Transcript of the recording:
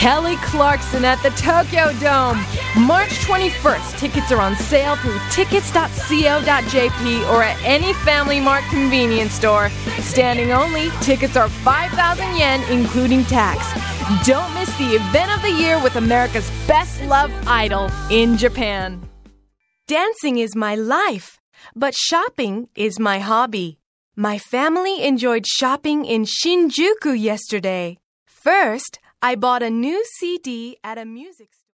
Kelly Clarkson at the Tokyo Dome. March 21st. Tickets are on sale through tickets.co.jp or at any Family Mart convenience store. Standing only. Tickets are 5,000 yen, including tax. Don't miss the event of the year with America's best loved idol in Japan. Dancing is my life, but shopping is my hobby. My family enjoyed shopping in Shinjuku yesterday. First, I bought a new CD at a music store.